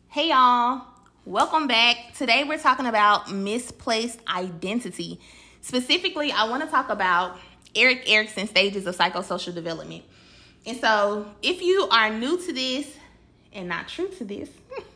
Hey y'all, welcome back. Today we're talking about misplaced identity. Specifically, I want to talk about Erik Erikson's stages of psychosocial development. And so, if you are new to this and not true to this,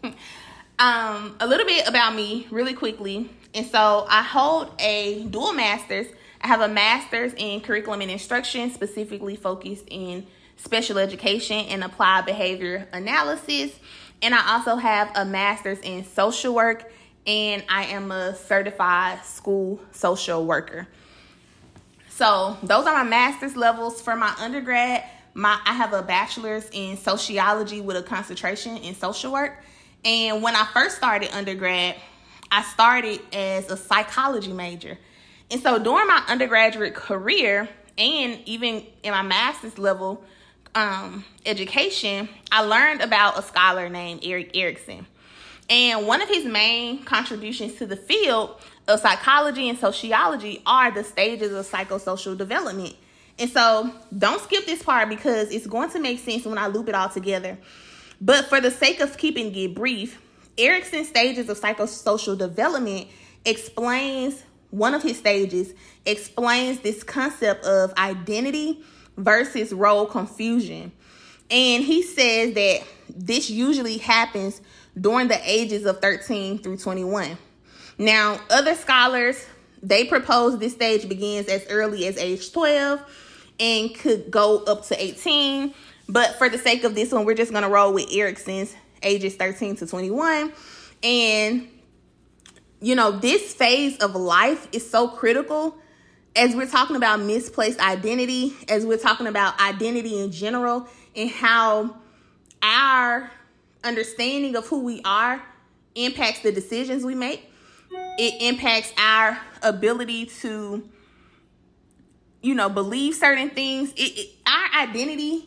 a little bit about me really quickly. And so, I hold a dual master's. I have a master's in curriculum and instruction, specifically focused in special education and applied behavior analysis. And I also have a master's in social work, and I am a certified school social worker. So those are my master's levels. For my undergrad, I have a bachelor's in sociology with a concentration in social work. And when I first started undergrad, I started as a psychology major. And so during my undergraduate career and even in my master's level education, I learned about a scholar named Erik Erikson. And one of his main contributions to the field of psychology and sociology are the stages of psychosocial development. And so don't skip this part because it's going to make sense when I loop it all together. But for the sake of keeping it brief, Erikson's stages of psychosocial development one of his stages explains this concept of identity versus role confusion. And he says that this usually happens during the ages of 13 through 21. Now, other scholars, they propose this stage begins as early as age 12 and could go up to 18. But for the sake of this one, we're just going to roll with Erikson's ages 13 to 21. And, this phase of life is so critical as we're talking about misplaced identity, as we're talking about identity in general, and how our understanding of who we are impacts the decisions we make. It impacts our ability to, believe certain things. Our identity,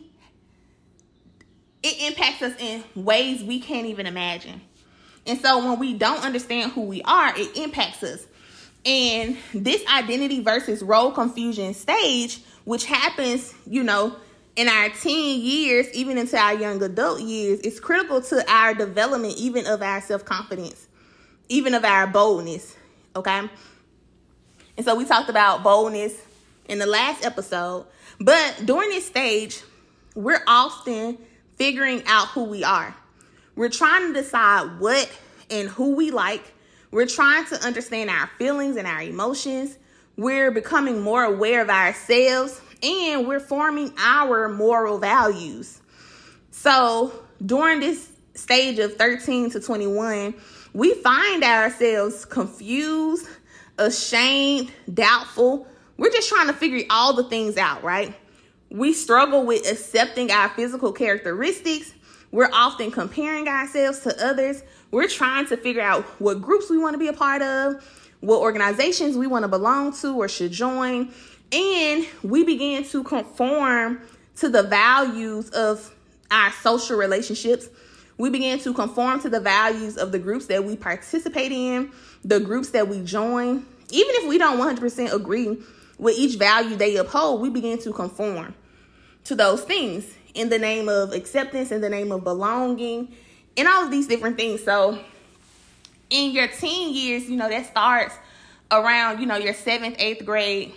it impacts us in ways we can't even imagine. And so when we don't understand who we are, it impacts us. And this identity versus role confusion stage, which happens, in our teen years, even into our young adult years, is critical to our development, even of our self-confidence, even of our boldness, okay? And so we talked about boldness in the last episode, but during this stage, we're often figuring out who we are. We're trying to decide what and who we like. We're trying to understand our feelings and our emotions. We're becoming more aware of ourselves, and we're forming our moral values. So during this stage of 13 to 21, we find ourselves confused, ashamed, doubtful. We're just trying to figure all the things out, right? We struggle with accepting our physical characteristics. We're often comparing ourselves to others. We're trying to figure out what groups we want to be a part of, what organizations we want to belong to or should join. And we begin to conform to the values of our social relationships. We begin to conform to the values of the groups that we participate in, the groups that we join. Even if we don't 100% agree with each value they uphold, we begin to conform to those things in the name of acceptance, in the name of belonging, and all of these different things. So in your teen years, that starts around, your 7th, 8th grade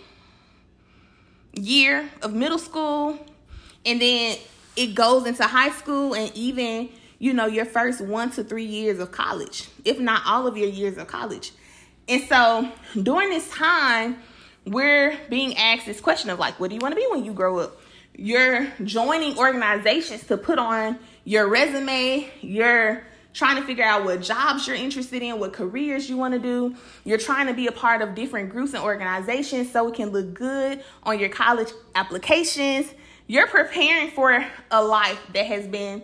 year of middle school. And then it goes into high school and even, your first 1 to 3 years of college, if not all of your years of college. And so during this time, we're being asked this question of what do you want to be when you grow up? You're joining organizations to put on your resume. You're trying to figure out what jobs you're interested in, what careers you want to do. You're trying to be a part of different groups and organizations so it can look good on your college applications. You're preparing for a life that has been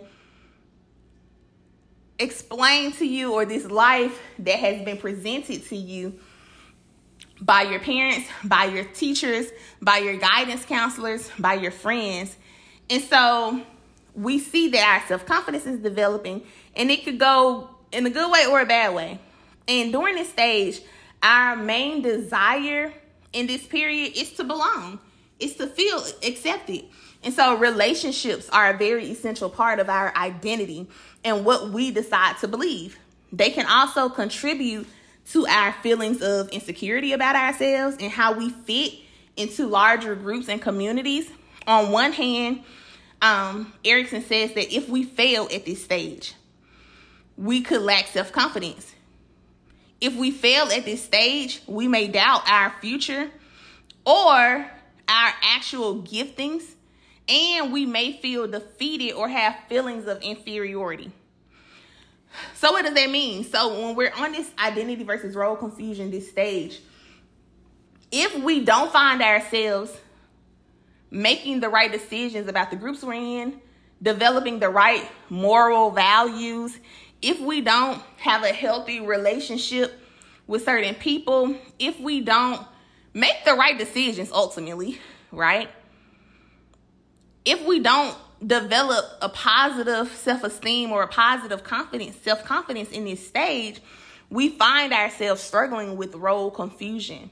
explained to you, or this life that has been presented to you by your parents, by your teachers, by your guidance counselors, by your friends. And so we see that our self-confidence is developing, and it could go in a good way or a bad way. And during this stage, our main desire in this period is to belong. It's to feel accepted. And so relationships are a very essential part of our identity and what we decide to believe. They can also contribute to our feelings of insecurity about ourselves and how we fit into larger groups and communities. On one hand, Erikson says that if we fail at this stage, we could lack self-confidence. If we fail at this stage, we may doubt our future or our actual giftings, and we may feel defeated or have feelings of inferiority. So what does that mean? So when we're on this identity versus role confusion, this stage, if we don't find ourselves making the right decisions about the groups we're in, developing the right moral values, if we don't have a healthy relationship with certain people, if we don't make the right decisions ultimately, right? If we don't develop a positive self-esteem or a positive self-confidence in this stage, we find ourselves struggling with role confusion.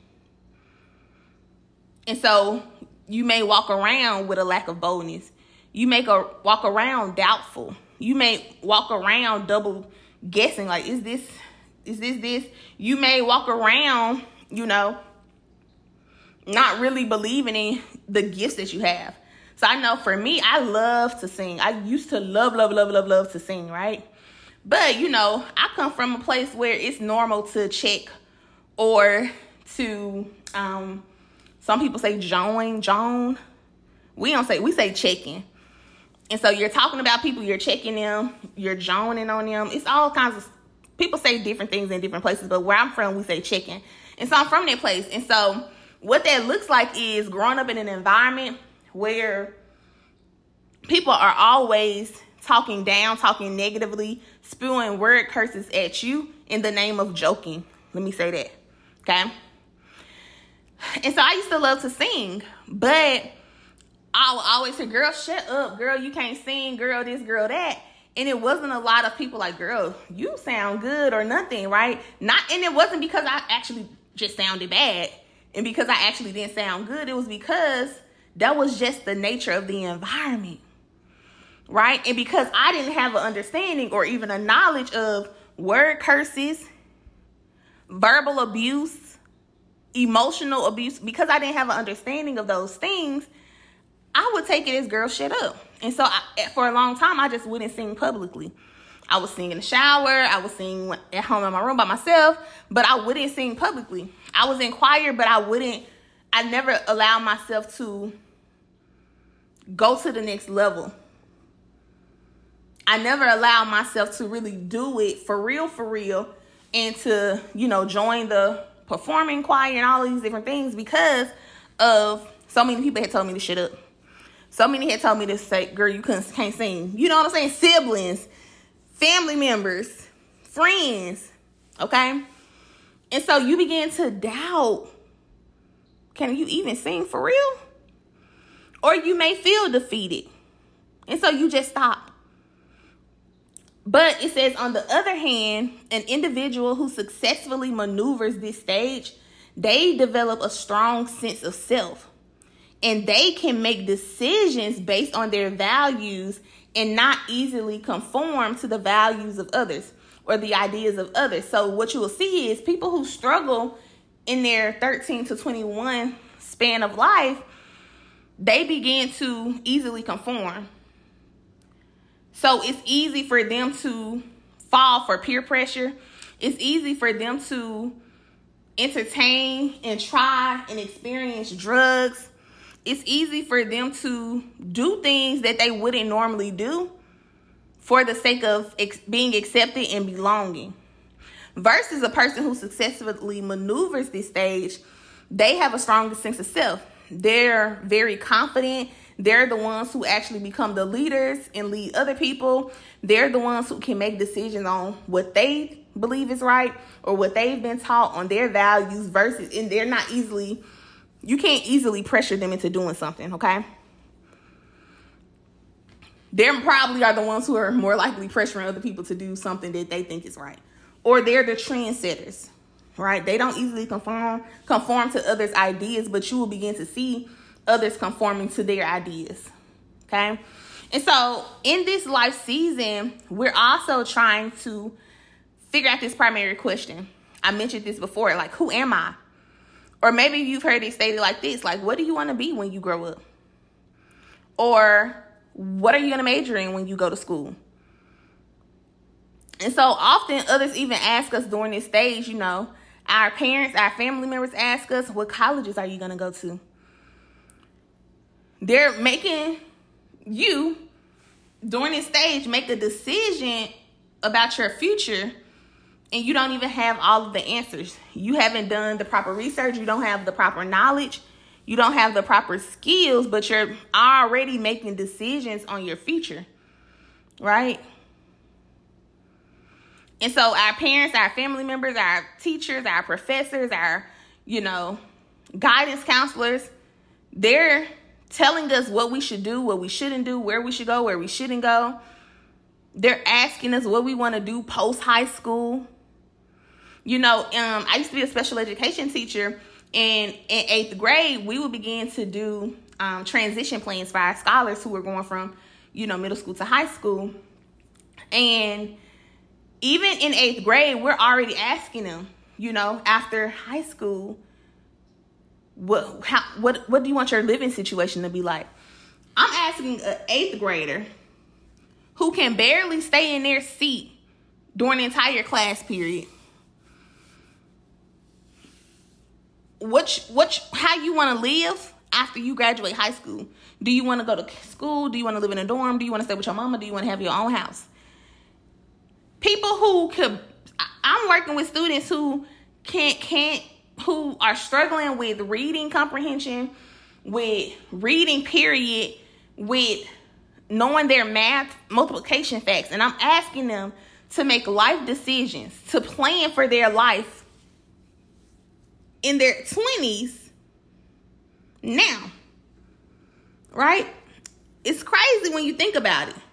And so you may walk around with a lack of boldness. You may walk around doubtful. You may walk around double guessing, like, is this? You may walk around, not really believing in the gifts that you have. So I know for me, I love to sing. I used to love to sing, right? But, I come from a place where it's normal to check or to, some people say Joan. We say checking. And so you're talking about people, you're checking them, you're joning on them. It's all kinds of, people say different things in different places, but where I'm from, we say checking. And so I'm from that place. And so what that looks like is growing up in an environment where people are always talking down, talking negatively, spewing word curses at you in the name of joking. Let me say that, okay? And so I used to love to sing, but I would always say, girl, shut up. Girl, you can't sing. Girl, this, girl, that. And it wasn't a lot of people like, girl, you sound good or nothing, right? And it wasn't because I actually just sounded bad and because I actually didn't sound good. It was because that was just the nature of the environment, right? And because I didn't have an understanding or even a knowledge of word curses, verbal abuse, emotional abuse, because I didn't have an understanding of those things, I would take it as, girl, shut up. And so for a long time, I just wouldn't sing publicly. I would sing in the shower. I would sing at home in my room by myself, but I wouldn't sing publicly. I was in choir, but I never allowed myself to go to the next level. I never allowed myself to really do it for real, and to, join the performing choir and all these different things because of so many people had told me to shut up. So many had told me to say, girl, you can't sing. You know what I'm saying? Siblings, family members, friends, okay? And so you begin to doubt, can you even sing for real? Or you may feel defeated. And so you just stop. But it says, on the other hand, an individual who successfully maneuvers this stage, they develop a strong sense of self. And they can make decisions based on their values and not easily conform to the values of others or the ideas of others. So what you will see is people who struggle in their 13 to 21 span of life, they begin to easily conform. So it's easy for them to fall for peer pressure. It's easy for them to entertain and try and experience drugs. It's easy for them to do things that they wouldn't normally do for the sake of being accepted and belonging. Versus a person who successfully maneuvers this stage, they have a stronger sense of self. They're very confident. They're the ones who actually become the leaders and lead other people. They're the ones who can make decisions on what they believe is right or what they've been taught on their values and they're not easily, you can't easily pressure them into doing something, okay? They probably are the ones who are more likely pressuring other people to do something that they think is right. Or they're the trendsetters, right? They don't easily conform to others' ideas, but you will begin to see others conforming to their ideas. Okay? And so in this life season, we're also trying to figure out this primary question. I mentioned this before, like, who am I? Or maybe you've heard it stated like this, like, what do you want to be when you grow up? Or what are you going to major in when you go to school? And so often others even ask us during this stage, our parents, our family members ask us, what colleges are you going to go to? They're making you, during this stage, make a decision about your future, and you don't even have all of the answers. You haven't done the proper research. You don't have the proper knowledge. You don't have the proper skills, but you're already making decisions on your future, right? And so our parents, our family members, our teachers, our professors, our, guidance counselors, they're telling us what we should do, what we shouldn't do, where we should go, where we shouldn't go. They're asking us what we want to do post-high school. I used to be a special education teacher, and in 8th grade, we would begin to do transition plans for our scholars who were going from, middle school to high school. And even in 8th grade, we're already asking them, after high school, what do you want your living situation to be like? I'm asking an 8th grader who can barely stay in their seat during the entire class period, how you want to live after you graduate high school. Do you want to go to school? Do you want to live in a dorm? Do you want to stay with your mama? Do you want to have your own house? People I'm working with students who who are struggling with reading comprehension, with reading period, with knowing their math multiplication facts. And I'm asking them to make life decisions, to plan for their life in their 20s now, right? It's crazy when you think about it.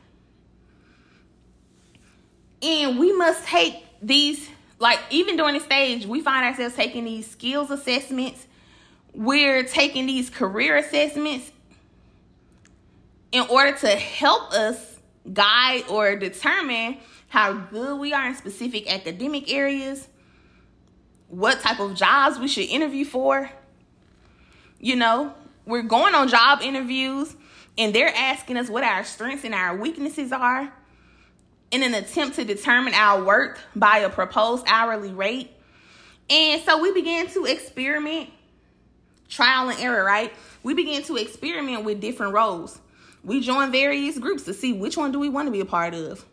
And we must take these, even during the stage, we find ourselves taking these skills assessments. We're taking these career assessments in order to help us guide or determine how good we are in specific academic areas, what type of jobs we should interview for. We're going on job interviews, and they're asking us what our strengths and our weaknesses are in an attempt to determine our worth by a proposed hourly rate. And so we began to experiment, trial and error, right? We began to experiment with different roles. We joined various groups to see which one do we want to be a part of.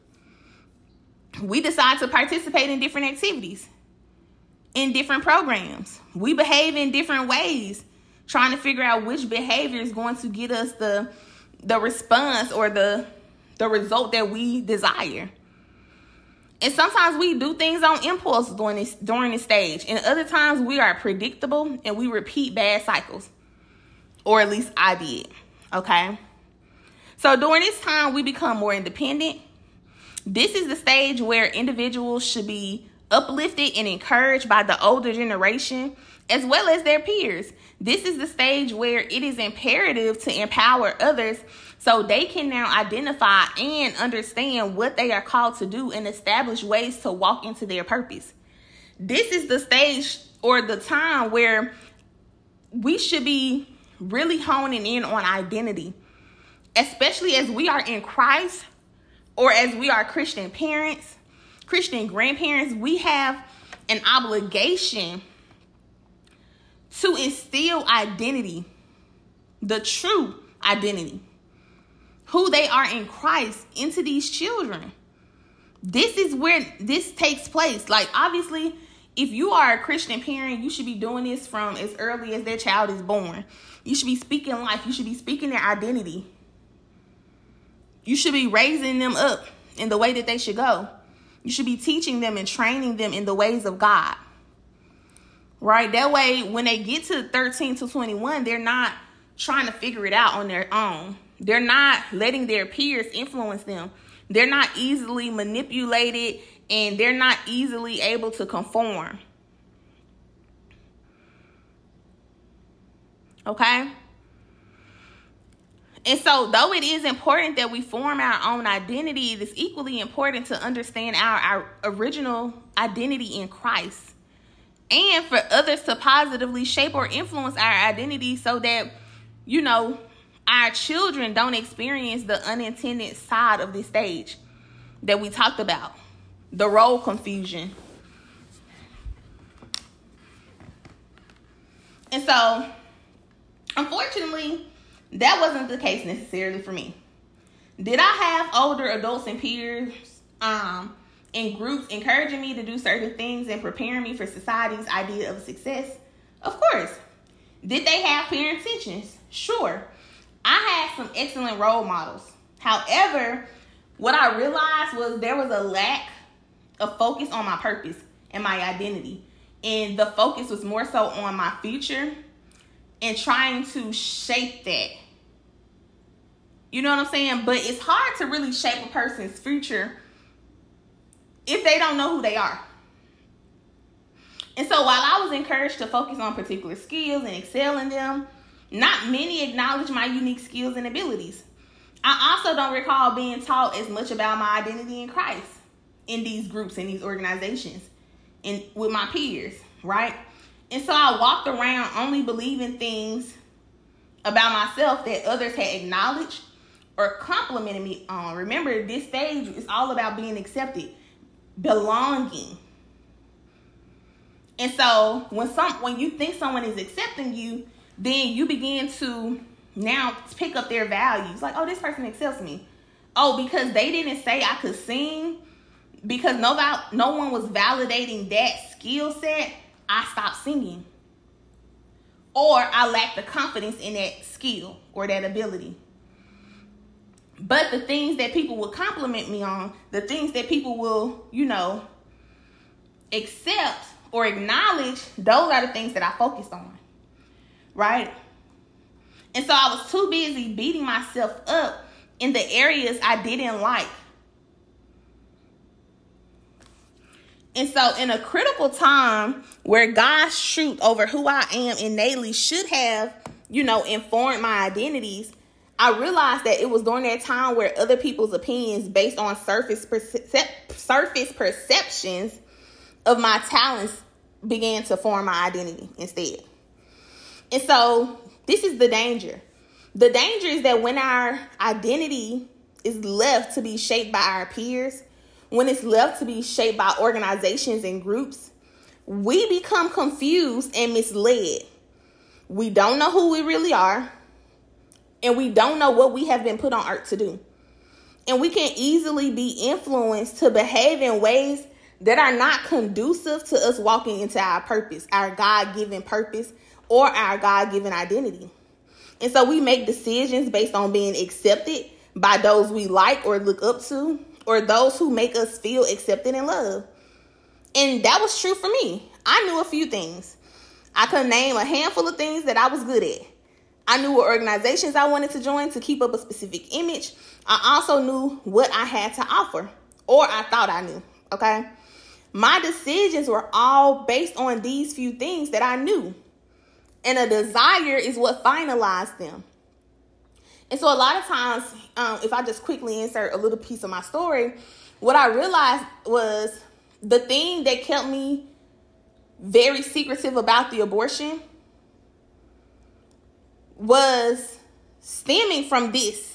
We decide to participate in different activities, in different programs. We behave in different ways, trying to figure out which behavior is going to get us the response or the result that we desire. And sometimes we do things on impulse during this stage. And other times we are predictable and we repeat bad cycles. Or at least I did. Okay? So during this time, we become more independent. This is the stage where individuals should be uplifted and encouraged by the older generation as well as their peers. This is the stage where it is imperative to empower others so they can now identify and understand what they are called to do and establish ways to walk into their purpose. This is the stage or the time where we should be really honing in on identity, especially as we are in Christ or as we are Christian parents, Christian grandparents. We have an obligation to instill identity, the true identity, who they are in Christ, into these children. This is where this takes place. Obviously, if you are a Christian parent, you should be doing this from as early as their child is born. You should be speaking life. You should be speaking their identity. You should be raising them up in the way that they should go. You should be teaching them and training them in the ways of God. Right? That way, when they get to 13 to 21, they're not trying to figure it out on their own. They're not letting their peers influence them. They're not easily manipulated, and they're not easily able to conform. Okay? And so, though it is important that we form our own identity, it is equally important to understand our original identity in Christ, and for others to positively shape or influence our identity so that, you know, our children don't experience the unintended side of this stage that we talked about, the role confusion. And so, unfortunately, that wasn't the case necessarily for me. Did I have older adults and peers in groups encouraging me to do certain things and preparing me for society's idea of success? Of course. Did they have pure intentions? Sure. I had some excellent role models. However, what I realized was there was a lack of focus on my purpose and my identity. And the focus was more so on my future and trying to shape that. You know what I'm saying? But it's hard to really shape a person's future if they don't know who they are. And so while I was encouraged to focus on particular skills and excel in them, not many acknowledge my unique skills and abilities. I also don't recall being taught as much about my identity in Christ in these groups, in these organizations, and with my peers, right? And so I walked around only believing things about myself that others had acknowledged or complimented me on. Remember, this stage is all about being accepted, belonging. And so when you think someone is accepting you, then you begin to now pick up their values. Like, oh, this person accepts me. Oh, because they didn't say I could sing, because no one was validating that skill set, I stopped singing. Or I lacked the confidence in that skill or that ability. But the things that people will compliment me on, the things that people will, accept or acknowledge, those are the things that I focused on, right? And so I was too busy beating myself up in the areas I didn't like. And so in a critical time where God's truth over who I am innately should have, informed my identities, I realized that it was during that time where other people's opinions based on surface perceptions of my talents began to form my identity instead. And so this is the danger. The danger is that when our identity is left to be shaped by our peers, when it's left to be shaped by organizations and groups, we become confused and misled. We don't know who we really are, and we don't know what we have been put on earth to do. And we can easily be influenced to behave in ways that are not conducive to us walking into our purpose, our God-given purpose, or our God-given identity. And so we make decisions based on being accepted by those we like or look up to, or those who make us feel accepted and loved. And that was true for me. I knew a few things. I could name a handful of things that I was good at. I knew what organizations I wanted to join to keep up a specific image. I also knew what I had to offer, or I thought I knew, okay? My decisions were all based on these few things that I knew. And a desire is what finalized them. And so a lot of times, if I just quickly insert a little piece of my story, what I realized was the thing that kept me very secretive about the abortion was stemming from this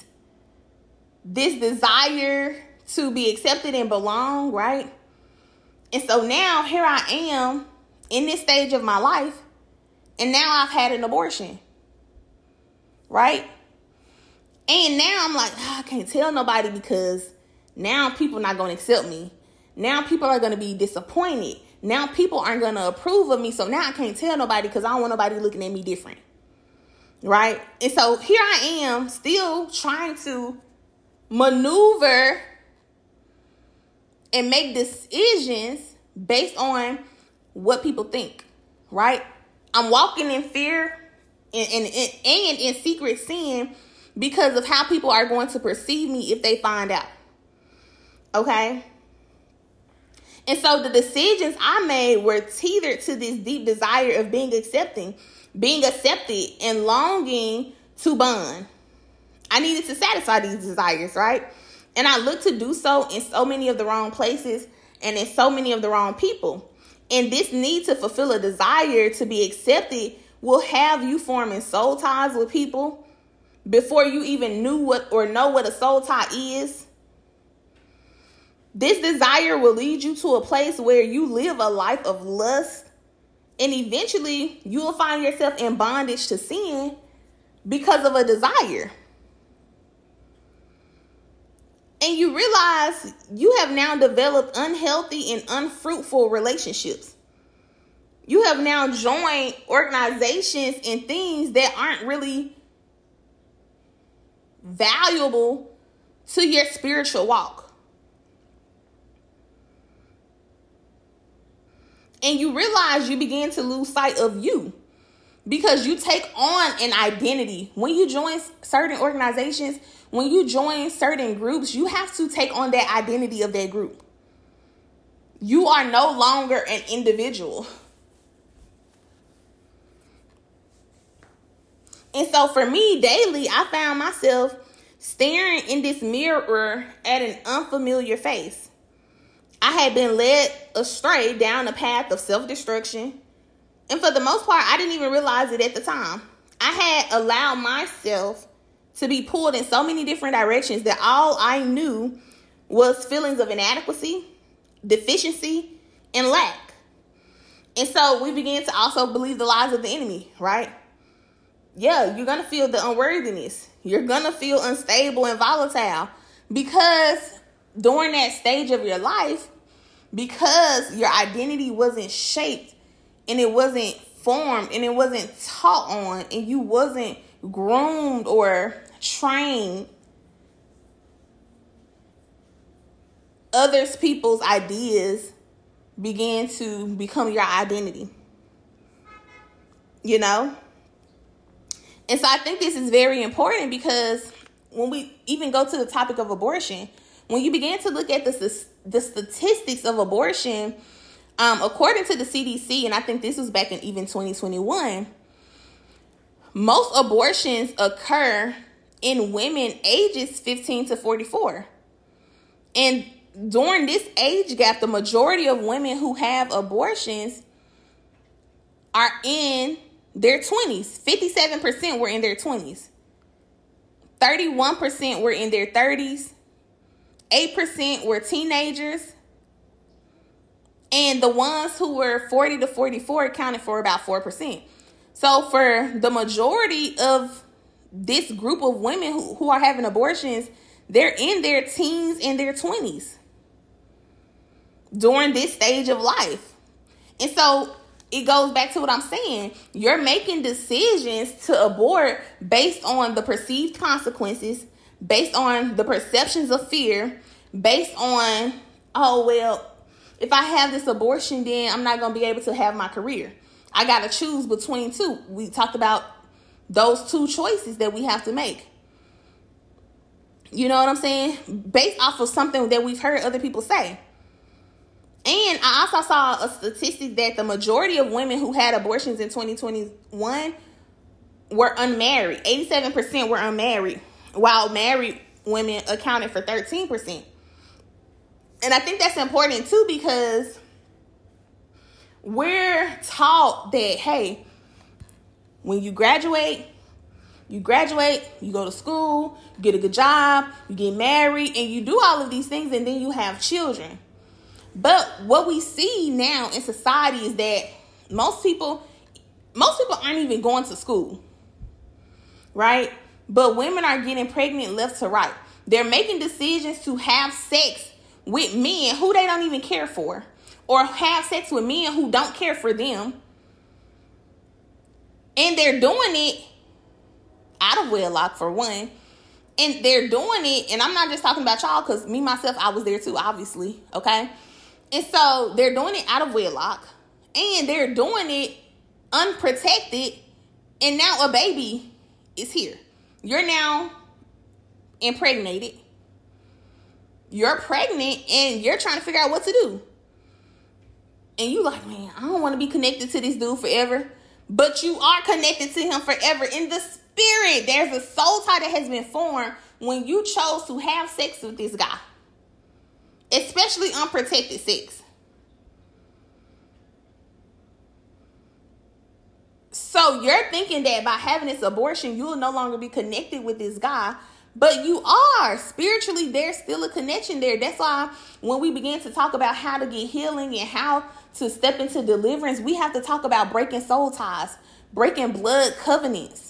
desire to be accepted and belong, right? And so now here I am in this stage of my life, and now I've had an abortion, right? And now I'm like, I can't tell nobody because now people not going to accept me. Now people are going to be disappointed. Now people aren't going to approve of me. So now I can't tell nobody because I don't want nobody looking at me different. Right? And so here I am still trying to maneuver and make decisions based on what people think. Right? I'm walking in fear and in secret sin because of how people are going to perceive me if they find out. Okay? And so the decisions I made were tethered to this deep desire of being accepted, and longing to bond. I needed to satisfy these desires, right? And I looked to do so in so many of the wrong places and in so many of the wrong people. And this need to fulfill a desire to be accepted will have you forming soul ties with people before you even knew what or know what a soul tie is. This desire will lead you to a place where you live a life of lust, and eventually you will find yourself in bondage to sin because of a desire. And you realize you have now developed unhealthy and unfruitful relationships. You have now joined organizations and things that aren't really valuable to your spiritual walk. And you realize you begin to lose sight of you because you take on an identity. When you join certain organizations, when you join certain groups, you have to take on that identity of that group. You are no longer an individual. And so for me, daily, I found myself staring in this mirror at an unfamiliar face. I had been led astray down a path of self-destruction. And for the most part, I didn't even realize it at the time. I had allowed myself to be pulled in so many different directions that all I knew was feelings of inadequacy, deficiency, and lack. And so we began to also believe the lies of the enemy, right? Yeah, you're going to feel the unworthiness. You're going to feel unstable and volatile because during that stage of your life, because your identity wasn't shaped and it wasn't formed and it wasn't taught on and you wasn't groomed or trained, others people's ideas began to become your identity, you know? And so I think this is very important because when we even go to the topic of abortion, when you begin to look at the statistics of abortion, according to the CDC, and I think this was back in even 2021, most abortions occur in women ages 15 to 44. And during this age gap, the majority of women who have abortions are in their 20s. 57% were in their 20s. 31% were in their 30s. 8% were teenagers. And the ones who were 40 to 44 accounted for about 4%. So for the majority of this group of women who are having abortions, they're in their teens and their 20s during this stage of life. And so it goes back to what I'm saying. You're making decisions to abort based on the perceived consequences, based on the perceptions of fear, based on, oh, well, if I have this abortion, then I'm not going to be able to have my career. I got to choose between two. We talked about those two choices that we have to make. You know what I'm saying? Based off of something that we've heard other people say. And I also saw a statistic that the majority of women who had abortions in 2021 were unmarried. 87% were unmarried, while married women accounted for 13%. And I think that's important too because we're taught that, hey, when you graduate, you go to school, you get a good job, you get married, and you do all of these things, and then you have children. But what we see now in society is that most people aren't even going to school, right? But women are getting pregnant left to right. They're making decisions to have sex with men who they don't even care for, or have sex with men who don't care for them. And they're doing it out of wedlock, for one. And they're doing it, and I'm not just talking about y'all, because me, myself, I was there too, obviously, okay? And so they're doing it out of wedlock, and they're doing it unprotected, and now a baby is here. You're now impregnated. You're pregnant, and you're trying to figure out what to do. And you like, man, I don't want to be connected to this dude forever. But you are connected to him forever in spirit. There's a soul tie that has been formed when you chose to have sex with this guy, especially unprotected sex. So you're thinking that by having this abortion, you'll no longer be connected with this guy, but you are. Spiritually, there's still a connection there. That's why when we begin to talk about how to get healing and how to step into deliverance, we have to talk about breaking soul ties, breaking blood covenants.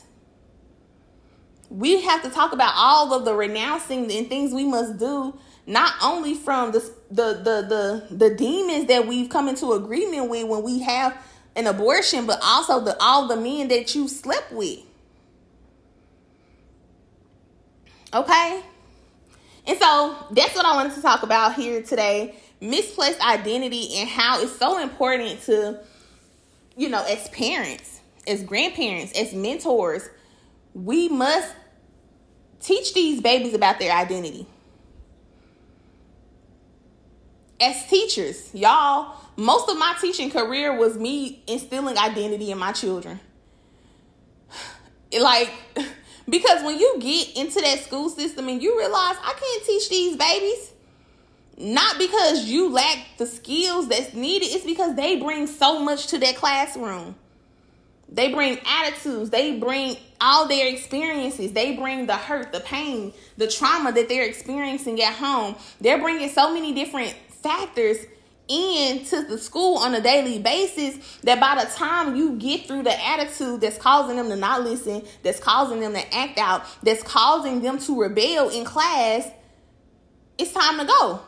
We have to talk about all of the renouncing and things we must do, not only from the demons that we've come into agreement with when we have an abortion, but also all the men that you slept with. Okay? And so that's what I wanted to talk about here today. Misplaced identity and how it's so important to, as parents, as grandparents, as mentors, we must teach these babies about their identity. As teachers, y'all, most of my teaching career was me instilling identity in my children. Because when you get into that school system and you realize I can't teach these babies, not because you lack the skills that's needed, it's because they bring so much to that classroom. They bring attitudes. They bring all their experiences. They bring the hurt, the pain, the trauma that they're experiencing at home. They're bringing so many different factors into the school on a daily basis that by the time you get through the attitude that's causing them to not listen, that's causing them to act out, that's causing them to rebel in class, it's time to go.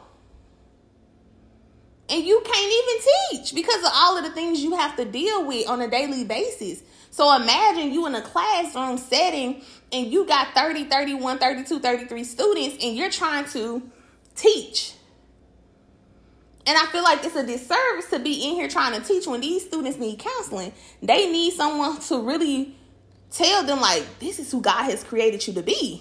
And you can't even teach because of all of the things you have to deal with on a daily basis. So imagine you in a classroom setting and you got 30, 31, 32, 33 students and you're trying to teach. And I feel like it's a disservice to be in here trying to teach when these students need counseling. They need someone to really tell them, like, this is who God has created you to be.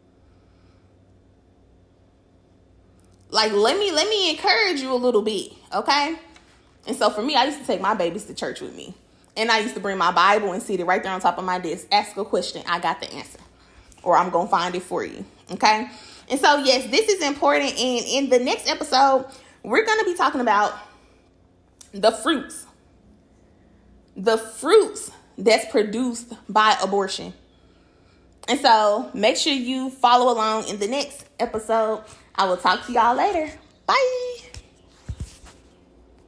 Like, let me encourage you a little bit, okay? And so for me, I used to take my babies to church with me. And I used to bring my Bible and sit it right there on top of my desk. Ask a question, I got the answer. Or I'm going to find it for you, okay? And so, yes, this is important. And in the next episode, we're going to be talking about the fruits that's produced by abortion. And so make sure you follow along in the next episode. I will talk to y'all later. Bye.